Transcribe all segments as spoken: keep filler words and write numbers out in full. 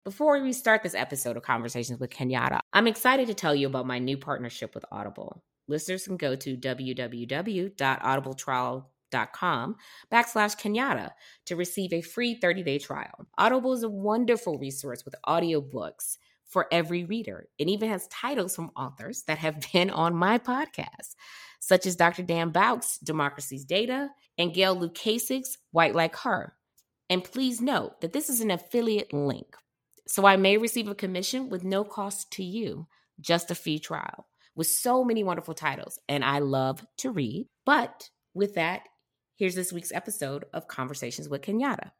Before we start this episode of Conversations with Kenyatta, I'm excited to tell you about my new partnership with Audible. Listeners can go to www.audibletrial.com backslash Kenyatta to receive a free thirty-day trial. Audible is a wonderful resource with audiobooks for every reader. It even has titles from authors that have been on my podcast, such as Doctor Dan Bouck's Democracy's Data and Gail Lukasik's White Like Her. And please note that this is an affiliate link, so I may receive a commission with no cost to you, just a free trial with so many wonderful titles. And I love to read. But with that, here's this week's episode of Conversations with Kenyatta.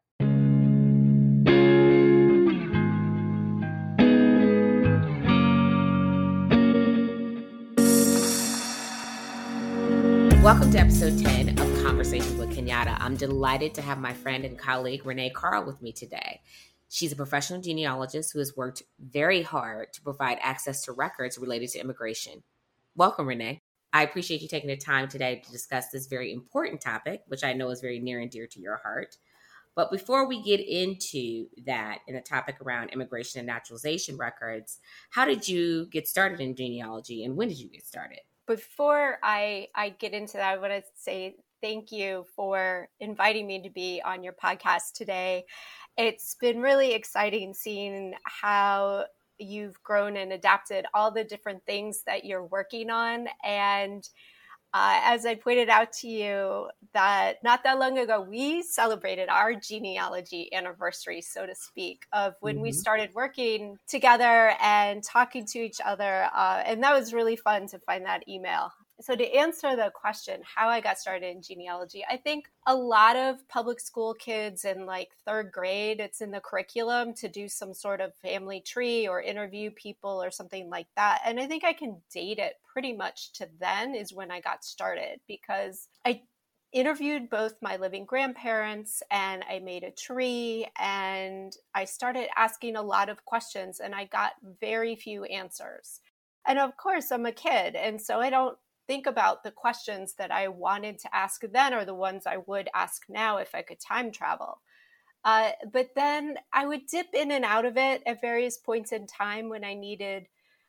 Welcome to episode ten of Conversations with Kenyatta. I'm delighted to have my friend and colleague Renee Carl with me today. She's a professional genealogist who has worked very hard to provide access to records related to immigration. Welcome, Renee. I appreciate you taking the time today to discuss this very important topic, which I know is very near and dear to your heart. But before we get into that and the topic around immigration and naturalization records, how did you get started in genealogy and when did you get started? Before I, I get into that, I want to say thank you for inviting me to be on your podcast today. It's been really exciting seeing how you've grown and adapted all the different things that you're working on. And uh, as I pointed out to you, that not that long ago, we celebrated our genealogy anniversary, so to speak, of when mm-hmm. we started working together and talking to each other. Uh, and that was really fun to find that email. So to answer the question, how I got started in genealogy, I think a lot of public school kids in like third grade, it's in the curriculum to do some sort of family tree or interview people or something like that. And I think I can date it pretty much to then is when I got started, because I interviewed both my living grandparents and I made a tree and I started asking a lot of questions and I got very few answers. And of course, I'm a kid. And so I don't think about the questions that I wanted to ask then or the ones I would ask now if I could time travel. Uh, but then I would dip in and out of it at various points in time when I needed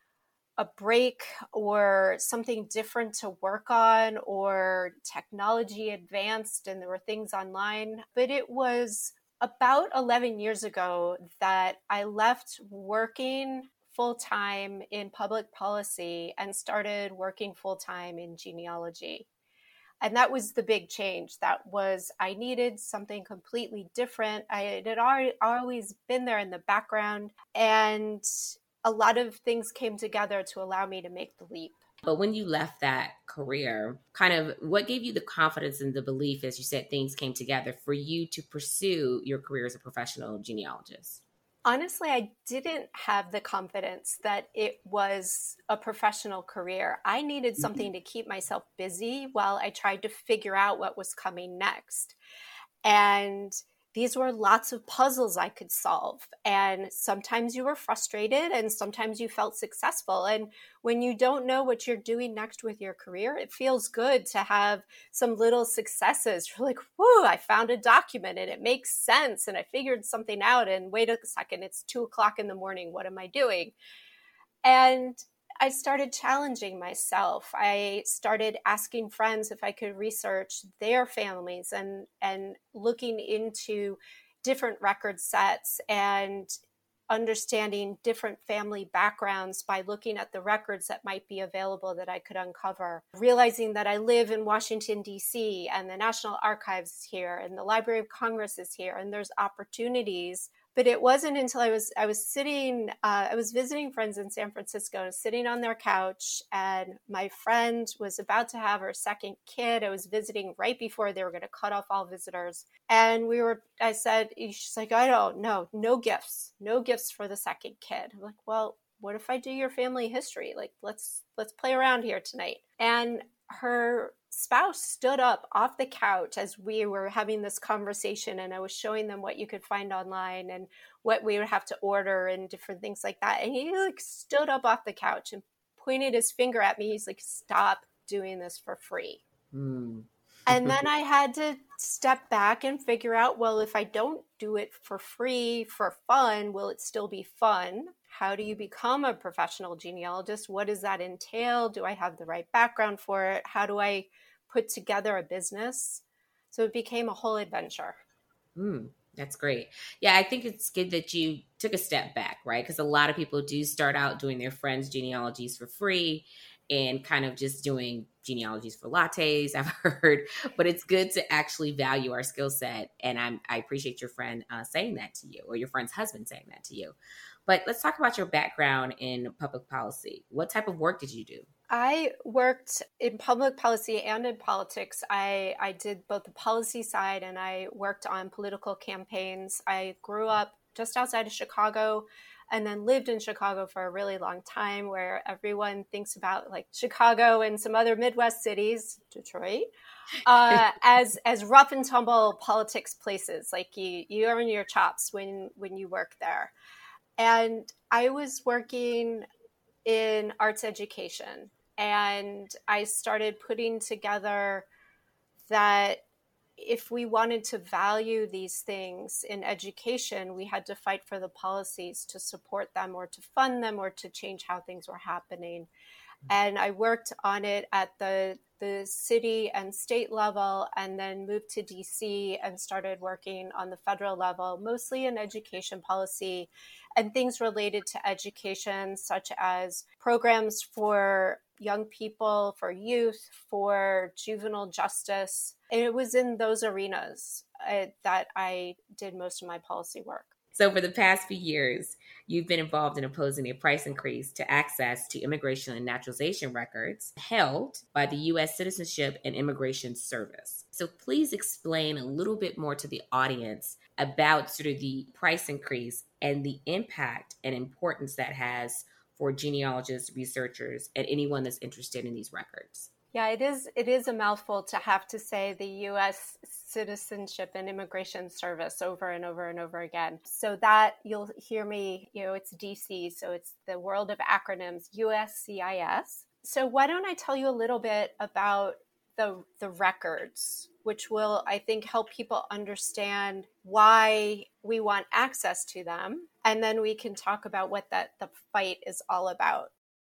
a break or something different to work on or technology advanced and there were things online. But it was about eleven years ago that I left working full-time in public policy and started working full-time in genealogy. And that was the big change. That was, I needed something completely different. I had already, always been there in the background, and a lot of things came together to allow me to make the leap. But when you left that career, kind of what gave you the confidence and the belief, as you said, things came together for you to pursue your career as a professional genealogist? Honestly, I didn't have the confidence that it was a professional career. I needed something mm-hmm. to keep myself busy while I tried to figure out what was coming next. And these were lots of puzzles I could solve. And sometimes you were frustrated and sometimes you felt successful. And when you don't know what you're doing next with your career, it feels good to have some little successes. You're like, whoo, I found a document and it makes sense. And I figured something out. And wait a second, it's two o'clock in the morning. What am I doing? And I started challenging myself. I started asking friends if I could research their families and, and looking into different record sets and understanding different family backgrounds by looking at the records that might be available that I could uncover. Realizing that I live in Washington, D C, and the National Archives is here, and the Library of Congress is here, and there's opportunities. But it wasn't until I was I was sitting, uh, I was visiting friends in San Francisco, I was sitting on their couch, and my friend was about to have her second kid. I was visiting right before they were going to cut off all visitors. And we were, I said, she's like, I don't know, no gifts, no gifts for the second kid. I'm like, well, what if I do your family history? Like, let's let's play around here tonight. And her spouse stood up off the couch as we were having this conversation, and I was showing them what you could find online and what we would have to order and different things like that. And he like stood up off the couch and pointed his finger at me. He's like, stop doing this for free. Mm. And then I had to step back and figure out, well, if I don't do it for free, for fun, will it still be fun? How do you become a professional genealogist? What does that entail? Do I have the right background for it? How do I put together a business? So it became a whole adventure. Mm, that's great. Yeah, I think it's good that you took a step back, right? Because a lot of people do start out doing their friends' genealogies for free and kind of just doing genealogies for lattes, I've heard. But it's good to actually value our skill set. And I'm, I appreciate your friend uh, saying that to you, or your friend's husband saying that to you. But let's talk about your background in public policy. What type of work did you do? I worked in public policy and in politics. I, I did both the policy side and I worked on political campaigns. I grew up just outside of Chicago and then lived in Chicago for a really long time, where everyone thinks about like Chicago and some other Midwest cities, Detroit, uh, as as rough and tumble politics places. Like you, you earn your chops when, when you work there. And I was working in arts education, and I started putting together that if we wanted to value these things in education, we had to fight for the policies to support them or to fund them or to change how things were happening. And I worked on it at the the city and state level, and then moved to D C and started working on the federal level, mostly in education policy and things related to education, such as programs for young people, for youth, for juvenile justice. And it was in those arenas uh, that I did most of my policy work. So for the past few years, you've been involved in opposing a price increase to access to immigration and naturalization records held by the U S Citizenship and Immigration Service. So please explain a little bit more to the audience about sort of the price increase and the impact and importance that has for genealogists, researchers, and anyone that's interested in these records. Yeah, it is it is a mouthful to have to say the U S Citizenship and Immigration Service over and over and over again. So that you'll hear me, you know, it's D C, so it's the world of acronyms, U S C I S. So why don't I tell you a little bit about the the records, which will, I think, help people understand why we want access to them. And then we can talk about what that the fight is all about.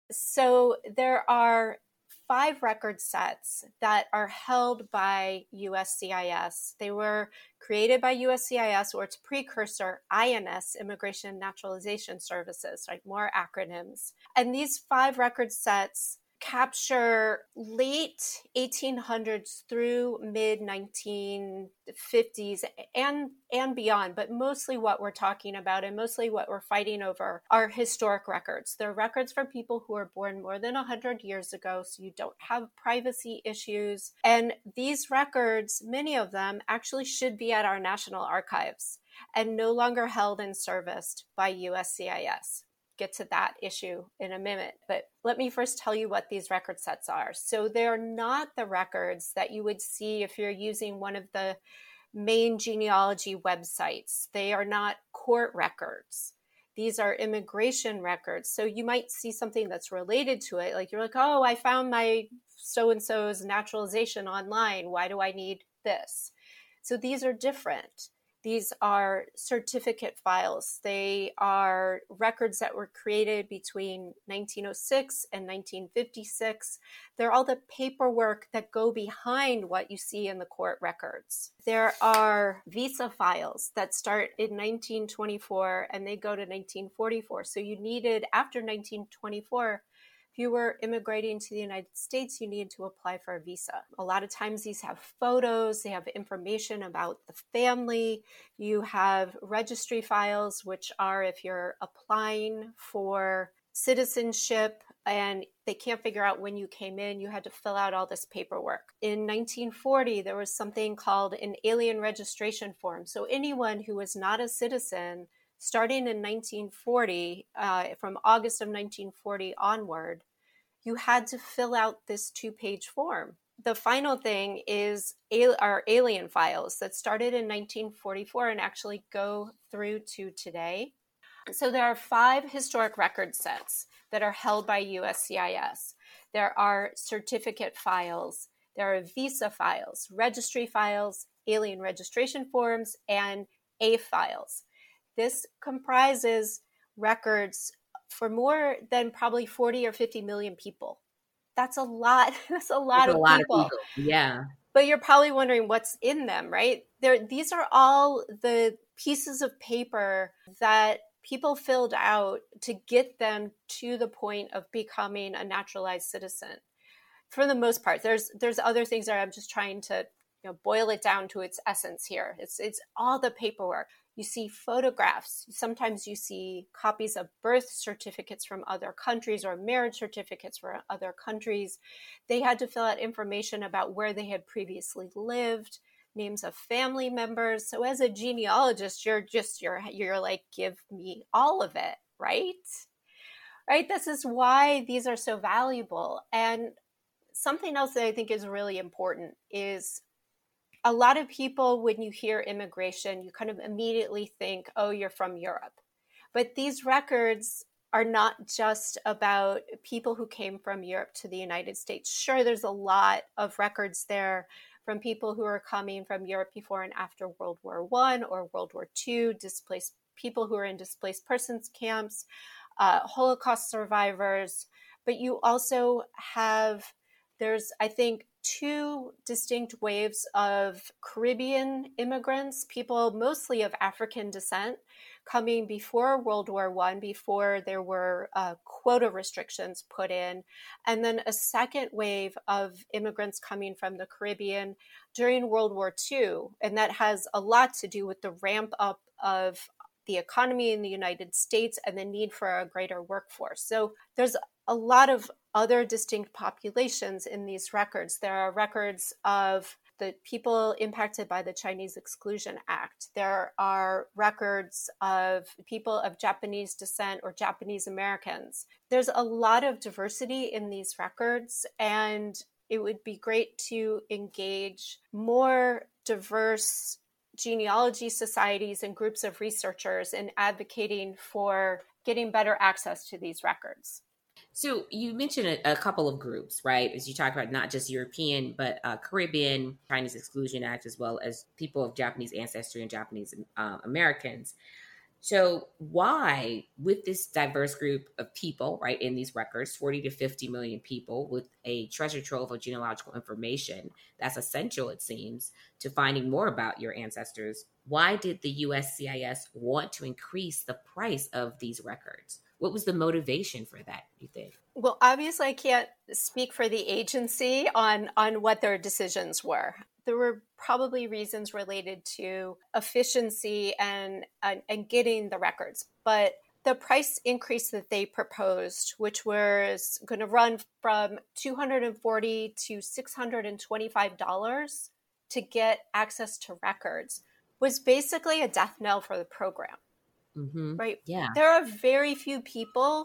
So there are five record sets that are held by U S C I S. They were created by U S C I S, or its precursor, I N S, Immigration and Naturalization Services, right? More acronyms. And these five record sets capture late eighteen hundreds through mid nineteen fifties and and beyond, but mostly what we're talking about and mostly what we're fighting over are historic records. They're records for people who were born more than one hundred years ago, so you don't have privacy issues. And these records, many of them, actually should be at our national archives and no longer held and serviced by U S C I S. Get to that issue in a minute, but let me first tell you what these record sets are. So they're not the records that you would see if you're using one of the main genealogy websites. They are not court records. These are immigration records. So you might see something that's related to it. Like you're like, oh, I found my so-and-so's naturalization online. Why do I need this? So these are different. These are certificate files. They are records that were created between nineteen oh six and nineteen fifty-six. They're all the paperwork that go behind what you see in the court records. There are visa files that start in nineteen twenty-four and they go to nineteen forty-four. So you needed, after nineteen twenty-four, if you were immigrating to the United States, you needed to apply for a visa. A lot of times these have photos, they have information about the family. You have registry files, which are if you're applying for citizenship and they can't figure out when you came in, you had to fill out all this paperwork. In nineteen forty, there was something called an alien registration form. So anyone who was not a citizen, starting in nineteen forty, uh, from August of nineteen forty onward, you had to fill out this two-page form. The final thing is al- our alien files that started in nineteen forty-four and actually go through to today. So there are five historic record sets that are held by U S C I S. There are certificate files. There are visa files, registry files, alien registration forms, and A files. This comprises records for more than probably forty or fifty million people. That's a lot. That's a lot That's of a lot people. of people. Yeah. But you're probably wondering what's in them, right? There, these are all the pieces of paper that people filled out to get them to the point of becoming a naturalized citizen. For the most part, there's there's other things that I'm just trying to, you know, boil it down to its essence here. It's it's all the paperwork. You see photographs. Sometimes you see copies of birth certificates from other countries or marriage certificates from other countries. They had to fill out information about where they had previously lived, names of family members. So as a genealogist, you're just, you're, you're like, give me all of it, right? Right? This is why these are so valuable. And something else that I think is really important is a lot of people, when you hear immigration, you kind of immediately think, oh, you're from Europe. But these records are not just about people who came from Europe to the United States. Sure, there's a lot of records there from people who are coming from Europe before and after World War One or World War Two, displaced people who are in displaced persons camps, uh, Holocaust survivors. But you also have, there's, I think, two distinct waves of Caribbean immigrants, people mostly of African descent, coming before World War One, before there were uh, quota restrictions put in, and then a second wave of immigrants coming from the Caribbean during World War Two. And that has a lot to do with the ramp up of the economy in the United States and the need for a greater workforce. So there's a lot of other distinct populations in these records. There are records of the people impacted by the Chinese Exclusion Act. There are records of people of Japanese descent or Japanese Americans. There's a lot of diversity in these records, and it would be great to engage more diverse genealogy societies and groups of researchers in advocating for getting better access to these records. So you mentioned a, a couple of groups, right? As you talk about not just European, but uh, Caribbean, Chinese Exclusion Act, as well as people of Japanese ancestry and Japanese uh, Americans. So why, with this diverse group of people, right, in these records, forty to fifty million people with a treasure trove of genealogical information that's essential, it seems, to finding more about your ancestors, why did the U S C I S want to increase the price of these records? What was the motivation for that, you think? Well, obviously, I can't speak for the agency on, on what their decisions were. There were probably reasons related to efficiency and, and, and getting the records. But the price increase that they proposed, which was going to run from two hundred forty dollars to six hundred twenty-five dollars to get access to records, was basically a death knell for the program. Mm-hmm. Right? Yeah. There are very few people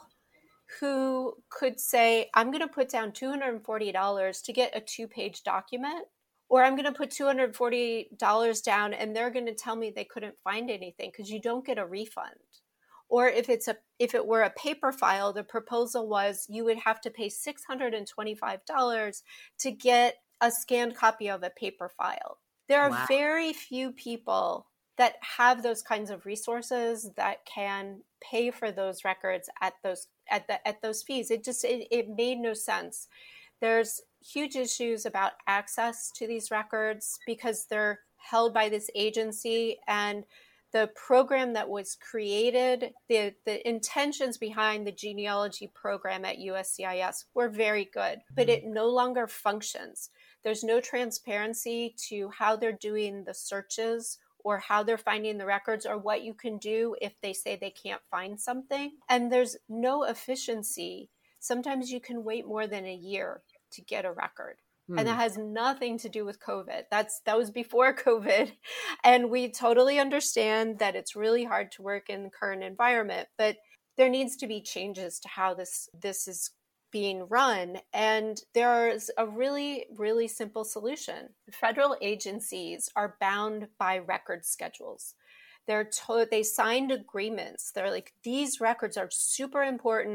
who could say, I'm going to put down two hundred forty dollars to get a two-page document, or I'm going to put two hundred forty dollars down and they're going to tell me they couldn't find anything, because you don't get a refund. Or if it's a if it were a paper file, the proposal was you would have to pay six hundred twenty-five dollars to get a scanned copy of a paper file. There are wow. very few people that have those kinds of resources that can pay for those records at those at the at those fees. It just it, it made no sense. There's huge issues about access to these records because they're held by this agency, and the program that was created, the, the intentions behind the genealogy program at U S C I S were very good, but it no longer functions. There's no transparency to how they're doing the searches or how they're finding the records, or what you can do if they say they can't find something. And there's no efficiency. Sometimes you can wait more than a year to get a record. Hmm. And that has nothing to do with COVID. That's that was before COVID. And we totally understand that it's really hard to work in the current environment, but there needs to be changes to how this this is being run. And there's a really, really simple solution. Federal agencies are bound by record schedules. They're told, they signed agreements. They're like, these records are super important.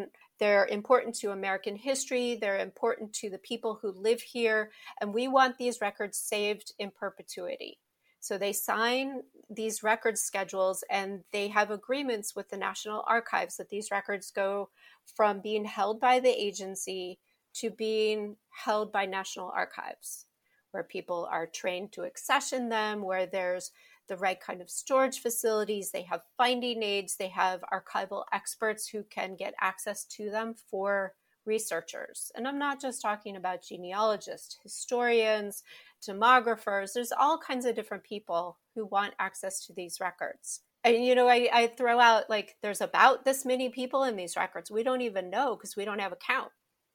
They're important to American history. They're important to the people who live here. And we want these records saved in perpetuity. So they sign these record schedules and they have agreements with the National Archives that these records go from being held by the agency to being held by National Archives, where people are trained to accession them, where there's the right kind of storage facilities, they have finding aids, they have archival experts who can get access to them for researchers. And I'm not just talking about genealogists, historians, demographers. There's all kinds of different people who want access to these records. And, you know, I, I throw out like there's about this many people in these records. We don't even know because we don't have a count.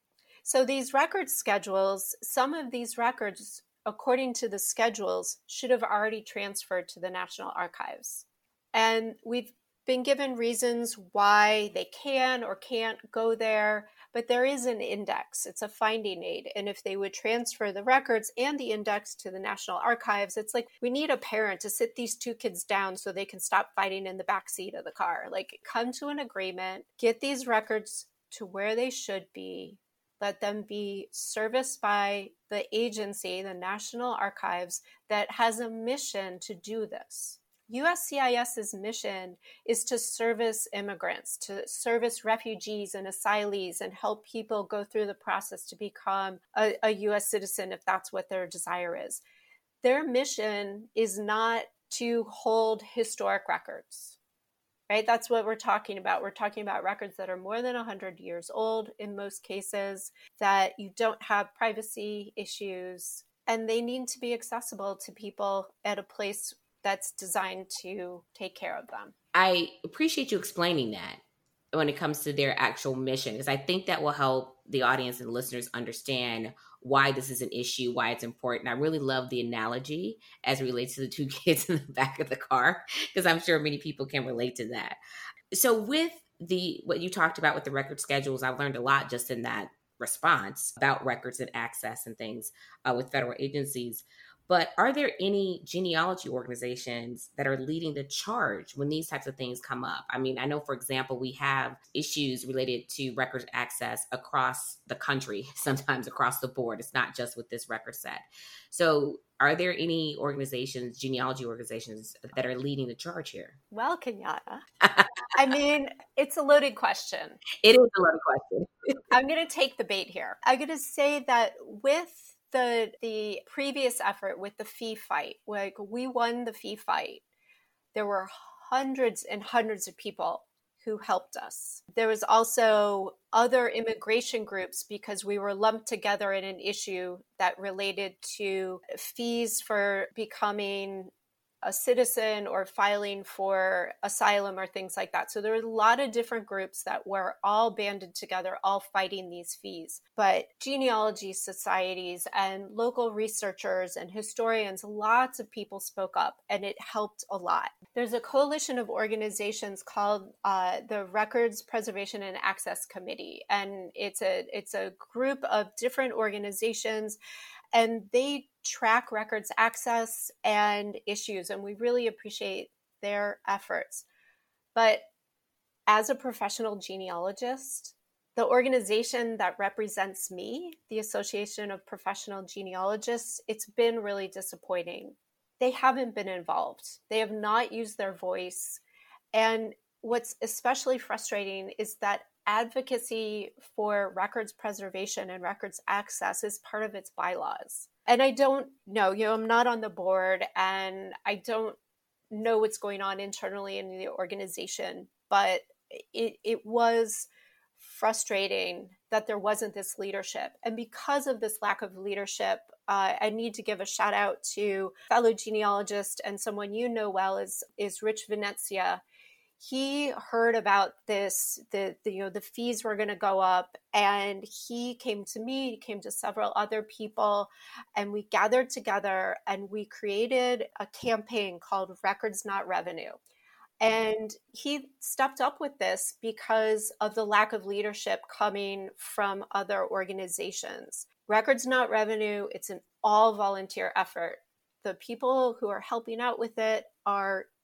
So these record schedules, some of these records, according to the schedules, should have already transferred to the National Archives. And we've been given reasons why they can or can't go there, but there is an index. It's a finding aid. And if they would transfer the records and the index to the National Archives, it's like we need a parent to sit these two kids down so they can stop fighting in the back seat of the car. Like, come to an agreement, get these records to where they should be, let them be serviced by the agency, the National Archives, that has a mission to do this. USCIS's mission is to service immigrants, to service refugees and asylees, and help people go through the process to become a, a U S citizen if that's what their desire is. Their mission is not to hold historic records, right? That's what we're talking about. We're talking about records that are more than one hundred years old in most cases, that you don't have privacy issues, and they need to be accessible to people at a place that's designed to take care of them. I appreciate you explaining that when it comes to their actual mission, because I think that will help the audience and listeners understand why this is an issue, why it's important. I really love the analogy as it relates to the two kids in the back of the car, because I'm sure many people can relate to that. So with the what you talked about with the record schedules, I've learned a lot just in that response about records and access and things uh, with federal agencies. But are there any genealogy organizations that are leading the charge when these types of things come up? I mean, I know, for example, we have issues related to records access across the country, sometimes across the board. It's not just with this record set. So are there any organizations, genealogy organizations, that are leading the charge here? Well, Kenyatta, I mean, it's a loaded question. It is a loaded question. I'm going to take the bait here. I'm going to say that with the the previous effort with the fee fight, like we won the fee fight, there were hundreds and hundreds of people who helped us. There was also other immigration groups because we were lumped together in an issue that related to fees for becoming a citizen or filing for asylum or things like that. So there were a lot of different groups that were all banded together, all fighting these fees. But genealogy societies and local researchers and historians, lots of people spoke up, and it helped a lot. There's a coalition of organizations called uh, the Records Preservation and Access Committee, and it's a it's a group of different organizations, and they track records access and issues, and we really appreciate their efforts. But as a professional genealogist, the organization that represents me, the Association of Professional Genealogists, it's been really disappointing. They haven't been involved. They have not used their voice. And what's especially frustrating is that advocacy for records preservation and records access is part of its bylaws. And I don't know, you know, I'm not on the board and I don't know what's going on internally in the organization, but it, it was frustrating that there wasn't this leadership. And because of this lack of leadership, uh, I need to give a shout out to fellow genealogist and someone you know well is, is Rich Venezia. He heard about this, the, the you know, the fees were going to go up, and he came to me, he came to several other people, and we gathered together and we created a campaign called Records Not Revenue. And he stepped up with this because of the lack of leadership coming from other organizations. Records Not Revenue, it's an all volunteer effort. The people who are helping out with it are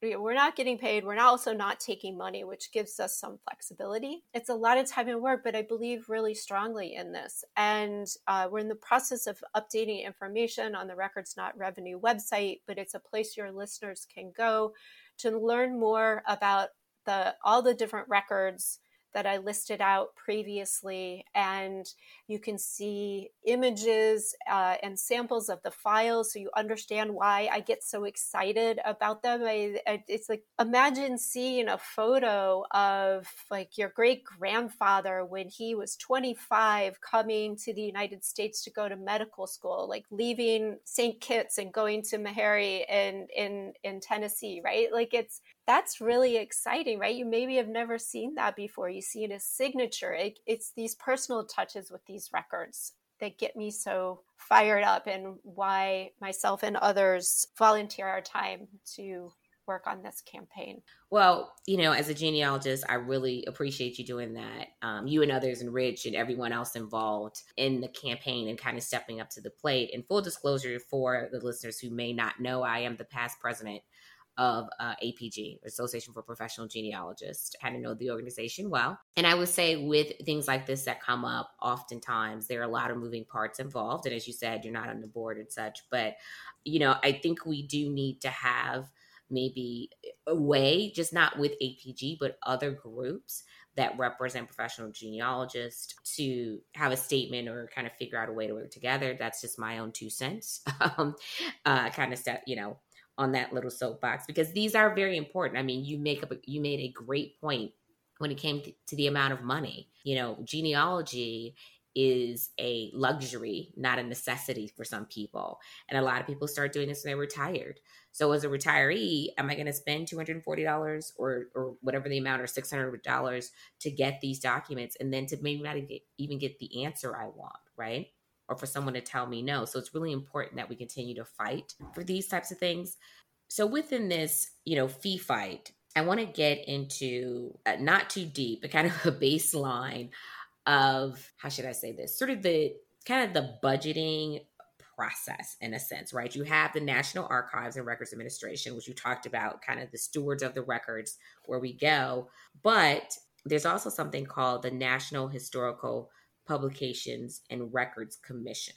we're not getting paid. We're not also not taking money, which gives us some flexibility. It's a lot of time and work, but I believe really strongly in this. And uh, we're in the process of updating information on the Records Not Revenue website, but it's a place your listeners can go to learn more about the all the different records that I listed out previously. And you can see images uh, and samples of the files so you understand why I get so excited about them. I, I, it's like, imagine seeing a photo of like your great grandfather when he was twenty-five coming to the United States to go to medical school, like leaving Saint Kitts and going to Meharry in, in, in Tennessee, right? Like it's, that's really exciting, right? You maybe have never seen that before. You see it as signature. It, it's these personal touches with these records that get me so fired up, and why myself and others volunteer our time to work on this campaign. Well, you know, as a genealogist, I really appreciate you doing that. Um, you and others, and Rich and everyone else involved in the campaign, and kind of stepping up to the plate. And full disclosure for the listeners who may not know, I am the past president of uh, A P G, Association for Professional Genealogists. I kind of know the organization well. And I would say with things like this that come up, oftentimes there are a lot of moving parts involved. And as you said, you're not on the board and such. But, you know, I think we do need to have maybe a way, just not with A P G, but other groups that represent professional genealogists, to have a statement or kind of figure out a way to work together. That's just my own two cents. um, uh, kind of step, you know, on that little soapbox, because these are very important. I mean, you make up, a, you made a great point when it came to, to the amount of money. You know, genealogy is a luxury, not a necessity for some people. And a lot of people start doing this when they're retired. So as a retiree, am I going to spend two hundred forty dollars or or whatever the amount, or six hundred dollars to get these documents, and then to maybe not get, even get the answer I want, right? Or for someone to tell me no. So it's really important that we continue to fight for these types of things. So within this, you know, fee fight, I want to get into uh, not too deep, but kind of a baseline of, how should I say this, sort of the kind of the budgeting process in a sense, right? You have the National Archives and Records Administration, which you talked about, kind of the stewards of the records where we go. But there's also something called the National Historical Publications and Records Commission.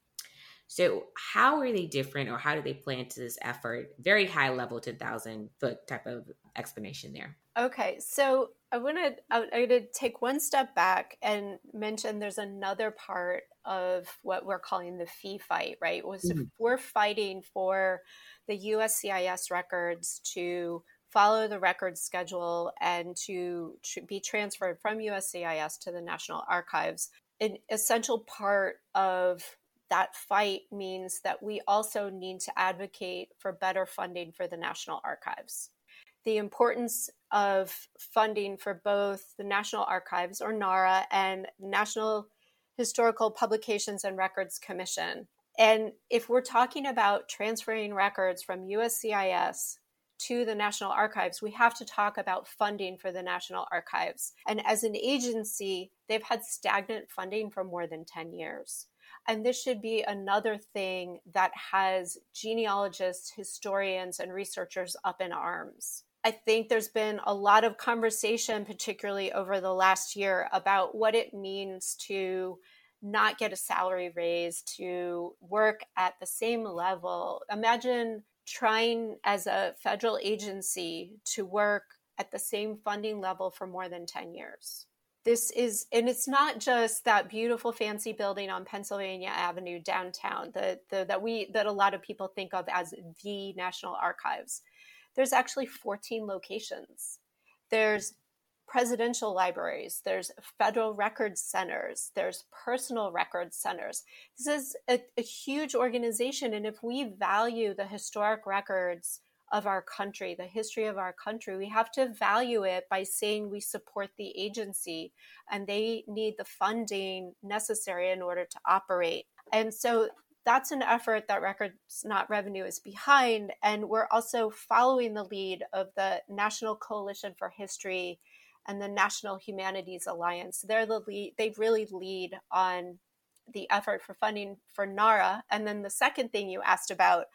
So how are they different, or how do they play into this effort? Very high level, ten thousand foot type of explanation there. Okay, so I want to I'm going to take one step back and mention there's another part of what we're calling the fee fight, right? Was mm-hmm. We're fighting for the U S C I S records to follow the records schedule and to, to be transferred from U S C I S to the National Archives. An essential part of that fight means that we also need to advocate for better funding for the National Archives. The importance of funding for both the National Archives, or NARA, and National Historical Publications and Records Commission. And if we're talking about transferring records from U S C I S to the National Archives, we have to talk about funding for the National Archives. And as an agency, they've had stagnant funding for more than ten years. And this should be another thing that has genealogists, historians, and researchers up in arms. I think there's been a lot of conversation, particularly over the last year, about what it means to not get a salary raise, to work at the same level. Imagine trying as a federal agency to work at the same funding level for more than ten years. This is, and it's not just that beautiful fancy building on Pennsylvania Avenue downtown that, the, that we that a lot of people think of as the National Archives. There's actually fourteen locations. There's presidential libraries, there's federal records centers, there's personal records centers. This is a, a huge organization, and if we value the historic records of our country, the history of our country, we have to value it by saying we support the agency, and they need the funding necessary in order to operate. And so that's an effort that Records Not Revenue is behind. And we're also following the lead of the National Coalition for History and the National Humanities Alliance. They're the lead, they really lead on the effort for funding for NARA. And then the second thing you asked about,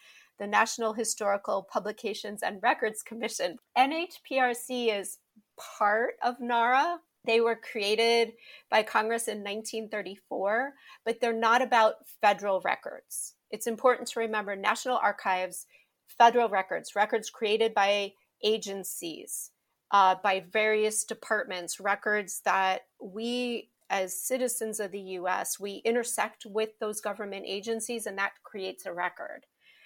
the National Historical Publications and Records Commission. N H P R C is part of NARA. They were created by Congress in nineteen thirty-four, but they're not about federal records. It's important to remember National Archives, federal records, records created by agencies, uh, by various departments, records that we as citizens of the U S, we intersect with those government agencies, and that creates a record.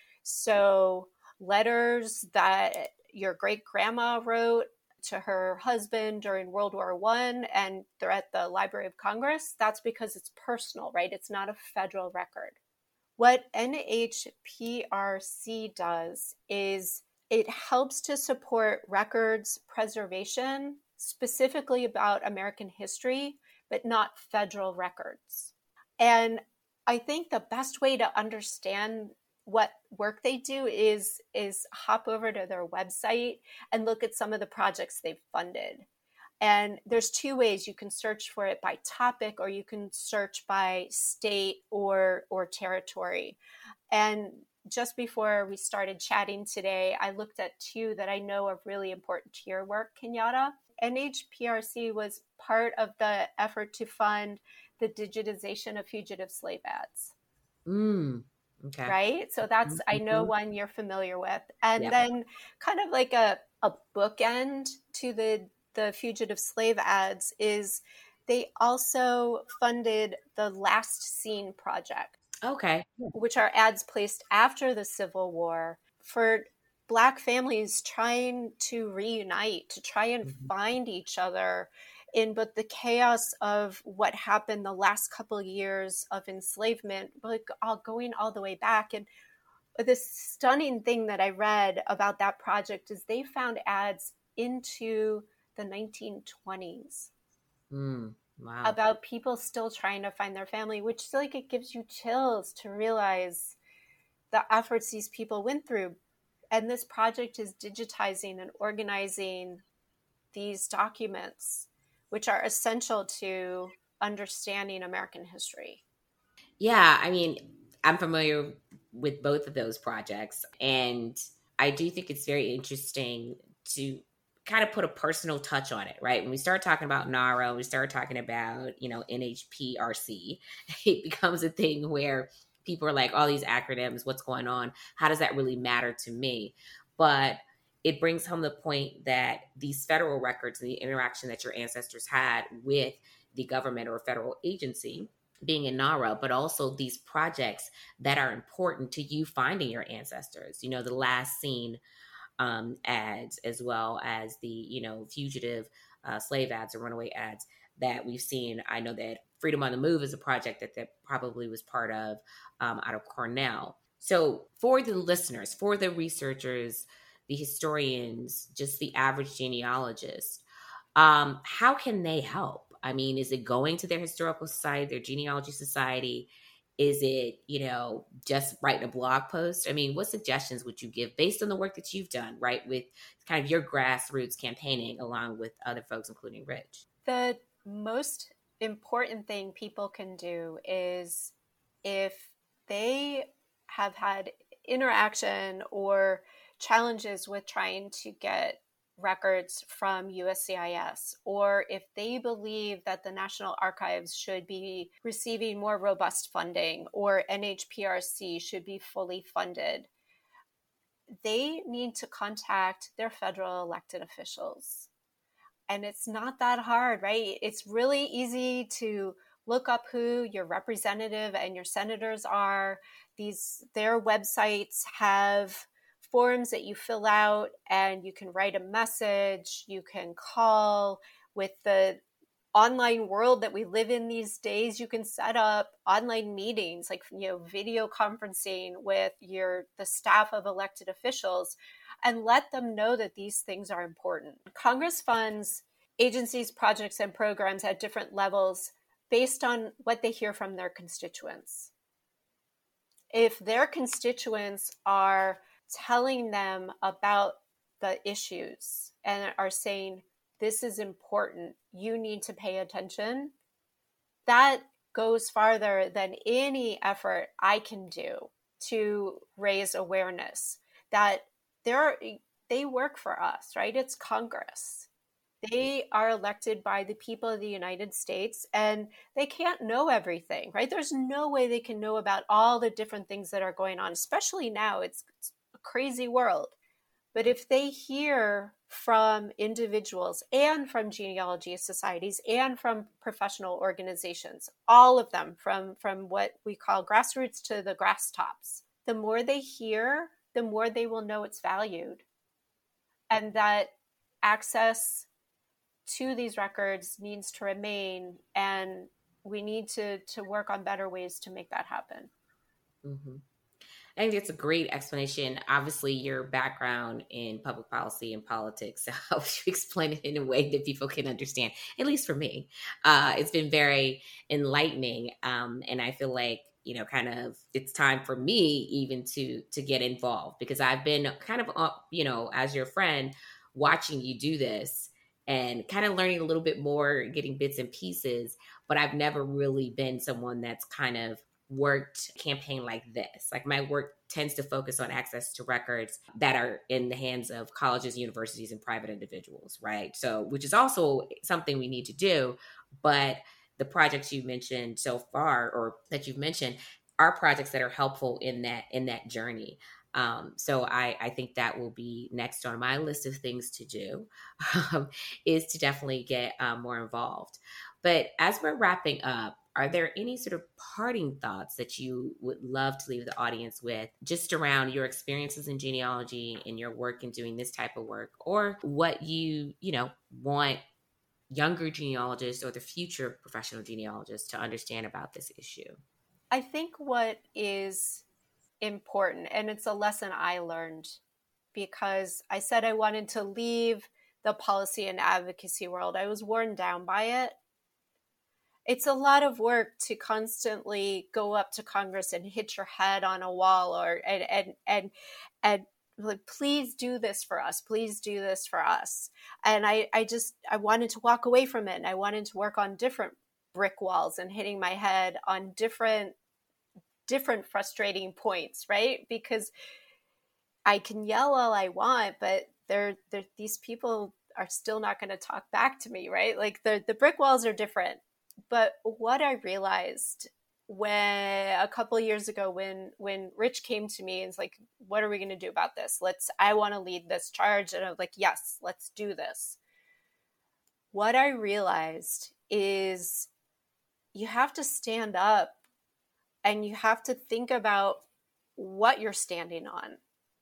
So letters that your great grandma wrote to her husband during World War One, and they're at the Library of Congress, that's because it's personal, right? It's not a federal record. What N H P R C does is it helps to support records preservation, specifically about American history, but not federal records. And I think the best way to understand what work they do is, is hop over to their website and look at some of the projects they've funded. And there's two ways you can search for it: by topic, or you can search by state or, or territory. And just before we started chatting today, I looked at two that I know are really important to your work, Kenyatta. N H P R C was part of the effort to fund the digitization of fugitive slave ads. Mm, okay. Right? So that's, mm-hmm. I know one you're familiar with. And yep. then kind of like a, a bookend to the, the fugitive slave ads is they also funded the Last Seen Project. Okay. Which are ads placed after the Civil War for Black families trying to reunite, to try and mm-hmm. find each other in but the chaos of what happened the last couple of years of enslavement, like all going all the way back. And this stunning thing that I read about that project is they found ads into the nineteen twenties. Mm. Wow. About people still trying to find their family, which like it gives you chills to realize the efforts these people went through. And this project is digitizing and organizing these documents, which are essential to understanding American history. Yeah, I mean, I'm familiar with both of those projects, and I do think it's very interesting to kind of put a personal touch on it, right? When we start talking about NARA, we start talking about, you know, N H P R C, it becomes a thing where people are like, all these acronyms, what's going on? How does that really matter to me? But it brings home the point that these federal records and the interaction that your ancestors had with the government or federal agency, being in NARA, but also these projects that are important to you finding your ancestors, you know, the Last Seen Um, ads, as well as the, you know, fugitive uh, slave ads or runaway ads that we've seen. I know that Freedom on the Move is a project that that probably was part of um, out of Cornell. So for the listeners, for the researchers, the historians, just the average genealogist, um, how can they help? I mean, is it going to their historical society, their genealogy society? Is it, you know, just writing a blog post? I mean, what suggestions would you give based on the work that you've done, right, with kind of your grassroots campaigning along with other folks, including Rich? The most important thing people can do is if they have had interaction or challenges with trying to get records from U S C I S, or if they believe that the National Archives should be receiving more robust funding or N H P R C should be fully funded, they need to contact their federal elected officials. And it's not that hard, right? It's really easy to look up who your representative and your senators are. These, their websites have forms that you fill out and you can write a message, you can call. With the online world that we live in these days, you can set up online meetings, like, you know, video conferencing with your the staff of elected officials, and let them know that these things are important. Congress funds agencies, projects, and programs at different levels based on what they hear from their constituents. If their constituents are telling them about the issues and are saying, this is important, you need to pay attention, that goes farther than any effort I can do to raise awareness that there are, they work for us, right? It's Congress. They are elected by the people of the United States, and they can't know everything, right? There's no way they can know about all the different things that are going on, especially now. It's, it's a crazy world. But if they hear from individuals and from genealogy societies and from professional organizations, all of them, from, from what we call grassroots to the grass tops, the more they hear, the more they will know it's valued. And that access to these records needs to remain, and we need to, to work on better ways to make that happen. Mm-hmm. I think it's a great explanation. Obviously, your background in public policy and politics helps you explain it in a way that people can understand, at least for me. Uh, it's been very enlightening. Um, and I feel like, you know, kind of it's time for me even to to get involved, because I've been kind of, uh, you know, as your friend, watching you do this and kind of learning a little bit more, getting bits and pieces. But I've never really been someone that's kind of worked campaign like this. Like my work tends to focus on access to records that are in the hands of colleges, universities, and private individuals, right? So, which is also something we need to do. But the projects you mentioned so far, or that you've mentioned, are projects that are helpful in that in that journey. Um, so I, I think that will be next on my list of things to do, um, is to definitely get um, more involved. But as we're wrapping up, are there any sort of parting thoughts that you would love to leave the audience with, just around your experiences in genealogy and your work in doing this type of work, or what you, you know, want younger genealogists or the future professional genealogists to understand about this issue? I think what is important, and it's a lesson I learned because I said I wanted to leave the policy and advocacy world. I was worn down by it. It's a lot of work to constantly go up to Congress and hit your head on a wall, or and and and and like, please do this for us. Please do this for us. And I, I just I wanted to walk away from it, and I wanted to work on different brick walls and hitting my head on different different frustrating points, right? Because I can yell all I want, but they're, they're these people are still not going to talk back to me, right? Like the the brick walls are different. But what I realized when a couple of years ago, when when Rich came to me and was like, what are we going to do about this? Let's, I want to lead this charge. And I was like, yes, let's do this. What I realized is you have to stand up and you have to think about what you're standing on.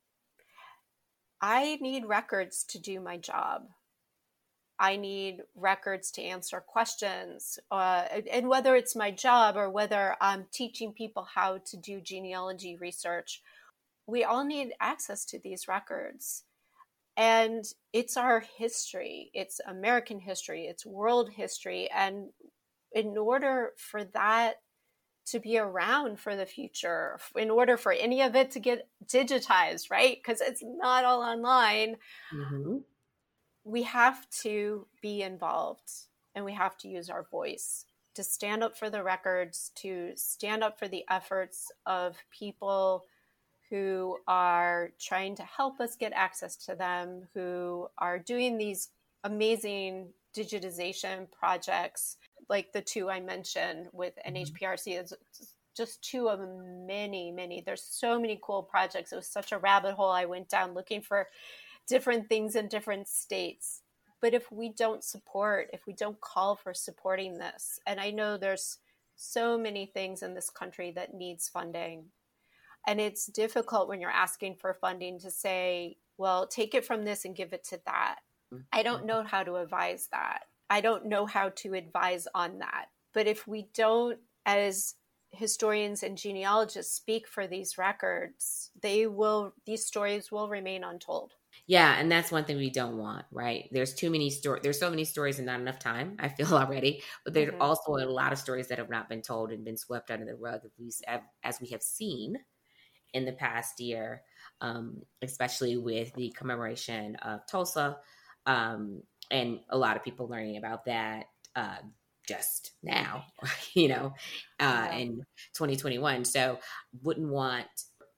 I need records to do my job. I need records to answer questions. Uh, and whether it's my job or whether I'm teaching people how to do genealogy research, we all need access to these records. And it's our history. It's American history. It's world history. And in order for that to be around for the future, in order for any of it to get digitized, right? Because it's not all online. Mm-hmm. We have to be involved, and we have to use our voice to stand up for the records, to stand up for the efforts of people who are trying to help us get access to them, who are doing these amazing digitization projects, like the two I mentioned with N H P R C. It's just two of many, many. There's so many cool projects. It was such a rabbit hole I went down looking for different things in different states. But if we don't support, if we don't call for supporting this, and I know there's so many things in this country that needs funding, and it's difficult when you're asking for funding to say, well, take it from this and give it to that. I don't know how to advise that. I don't know how to advise on that. But if we don't, as historians and genealogists, speak for these records, they will, these stories will remain untold. Yeah, and that's one thing we don't want, right? There's too many stories. There's so many stories and not enough time, I feel already. But there's mm-hmm. also a lot of stories that have not been told and been swept under the rug, as we have seen in the past year, um, especially with the commemoration of Tulsa, um, and a lot of people learning about that uh, just now, you know, uh, yeah. in twenty twenty-one. So wouldn't want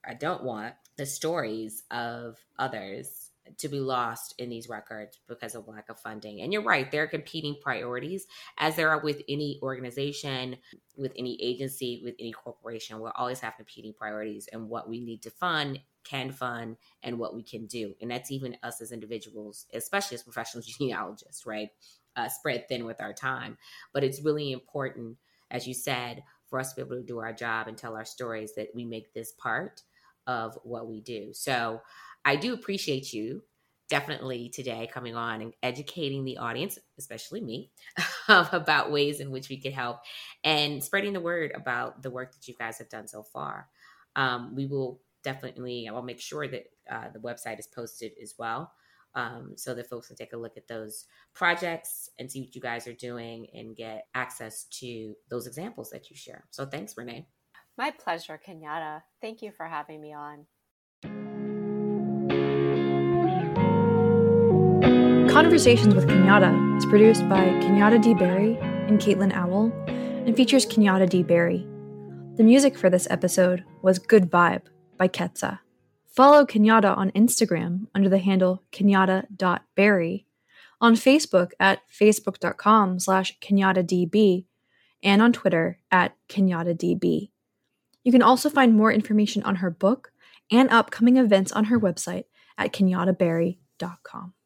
I don't want the stories of others to be lost in these records because of lack of funding. And you're right, there are competing priorities, as there are with any organization, with any agency, with any corporation. We'll always have competing priorities and what we need to fund, can fund, and what we can do. And that's even us as individuals, especially as professional genealogists, right? Uh, spread thin with our time. But it's really important, as you said, for us to be able to do our job and tell our stories, that we make this part of what we do. So I do appreciate you definitely today coming on and educating the audience, especially me, about ways in which we could help and spreading the word about the work that you guys have done so far. Um, we will definitely, I will make sure that uh, the website is posted as well, um, so that folks can take a look at those projects and see what you guys are doing and get access to those examples that you share. So thanks, Renee. My pleasure, Kenyatta. Thank you for having me on. Conversations with Kenyatta is produced by Kenyatta D. Berry and Caitlin Owl and features Kenyatta D. Berry. The music for this episode was Good Vibe by Ketsa. Follow Kenyatta on Instagram under the handle kenyatta dot berry, on Facebook at facebook.com slash kenyattadb, and on Twitter at kenyattadb. You can also find more information on her book and upcoming events on her website at kenyatta berry dot com.